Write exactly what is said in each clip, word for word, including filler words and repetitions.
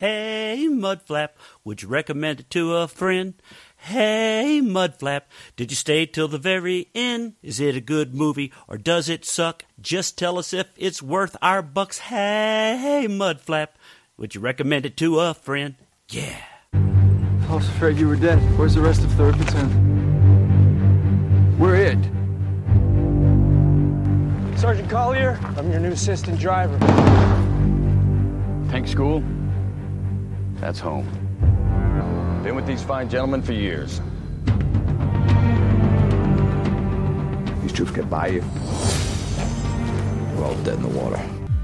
Hey, Mudflap, would you recommend it to a friend? Hey, Mudflap, did you stay till the very end? Is it a good movie or does it suck? Just tell us if it's worth our bucks. Hey, Mudflap, would you recommend it to a friend? Yeah. I was afraid you were dead. Where's the rest of third Platoon? We're it. Sergeant Collier, I'm your new assistant driver. Tank school? That's home. Been with these fine gentlemen for years. These troops get by you. We're all dead in the water.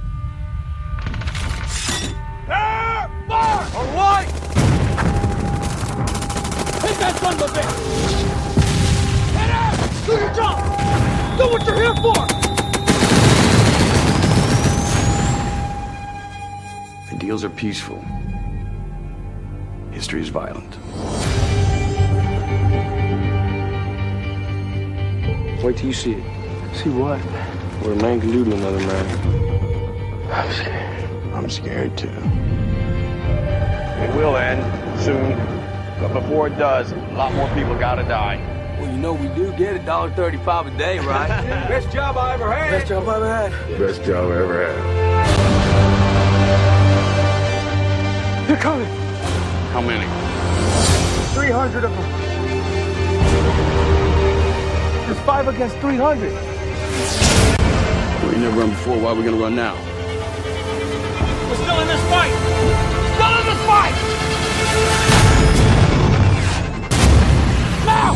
Ah! Fire! All right! Take that son of a bitch! Head out! Do your job! Do what you're here for! Ideals are peaceful. History is violent. Wait till you see it. See what? What a man can do to another man. I'm scared. I'm scared too. It will end soon, but before it does, a lot more people gotta die. Well, you know we do get a dollar thirty-five a day, right? Best job I ever had. Best job I ever had. Best job I ever had. They're coming. How many? three hundred of them. There's five against three hundred. Well, you never run before. Why are we gonna run now? We're still in this fight. Still in this fight. Now!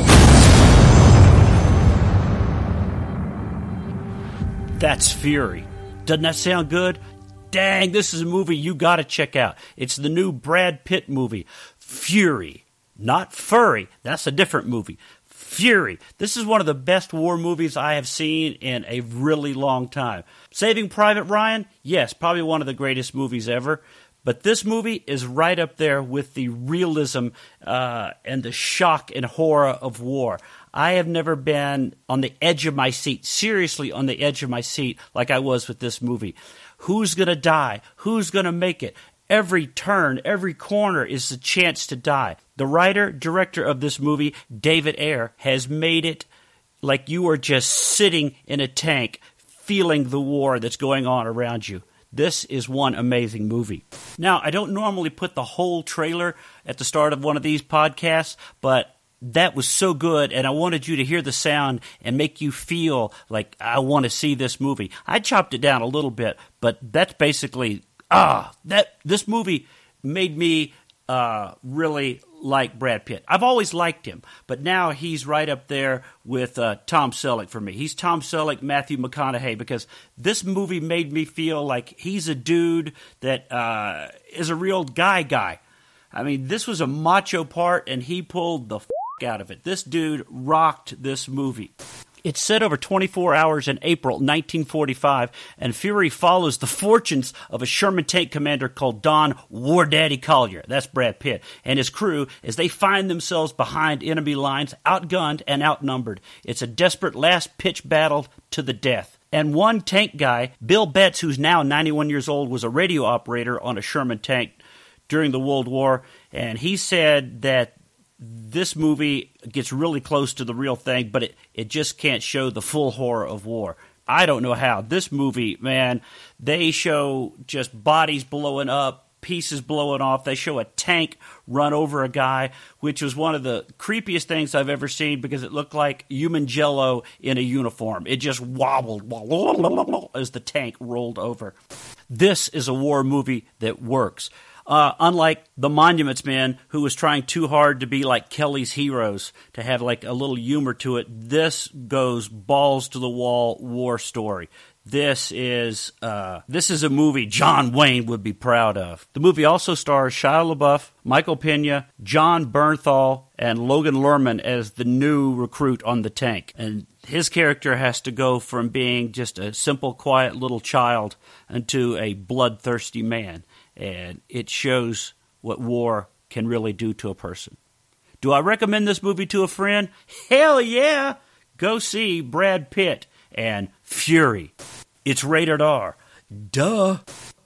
That's Fury. Doesn't that sound good? Dang, this is a movie you gotta check out. It's the new Brad Pitt movie, Fury. Not Furry, that's a different movie. Fury. This is one of the best war movies I have seen in a really long time. Saving Private Ryan? Yes, probably one of the greatest movies ever. But this movie is right up there with the realism uh, and the shock and horror of war. I have never been on the edge of my seat, seriously on the edge of my seat, like I was with this movie. Who's going to die? Who's going to make it? Every turn, every corner is a chance to die. The writer, director of this movie, David Ayer, has made it like you are just sitting in a tank, feeling the war that's going on around you. This is one amazing movie. Now, I don't normally put the whole trailer at the start of one of these podcasts, but that was so good, and I wanted you to hear the sound and make you feel like I want to see this movie. I chopped it down a little bit, but that's basically, ah, that this movie made me uh, really like Brad Pitt. I've always liked him, but now he's right up there with uh, Tom Selleck for me. He's Tom Selleck, Matthew McConaughey, because this movie made me feel like he's a dude that uh, is a real guy guy. I mean, this was a macho part, and he pulled the f*** out of it. This dude rocked this movie. It's set over twenty-four hours in April nineteen forty-five, and Fury follows the fortunes of a Sherman tank commander called Don War Daddy Collier, that's Brad Pitt, and his crew as they find themselves behind enemy lines, outgunned and outnumbered. It's a desperate last-pitch battle to the death. And one tank guy, Bill Betts, who's now ninety-one years old, was a radio operator on a Sherman tank during the World War, and he said that this movie gets really close to the real thing, but it, it just can't show the full horror of war. I don't know how. This movie, man, they show just bodies blowing up, pieces blowing off. They show a tank run over a guy, which was one of the creepiest things I've ever seen because it looked like human jello in a uniform. It just wobbled as the tank rolled over. This is a war movie that works. Uh, unlike The Monuments Men, who was trying too hard to be like Kelly's Heroes, to have like a little humor to it, this goes balls to the wall war story. This is uh, this is a movie John Wayne would be proud of. The movie also stars Shia LaBeouf, Michael Pena, John Bernthal, and Logan Lerman as the new recruit on the tank. And his character has to go from being just a simple, quiet little child into a bloodthirsty man. And it shows what war can really do to a person. Do I recommend this movie to a friend? Hell yeah! Go see Brad Pitt and Fury. It's rated R. Duh.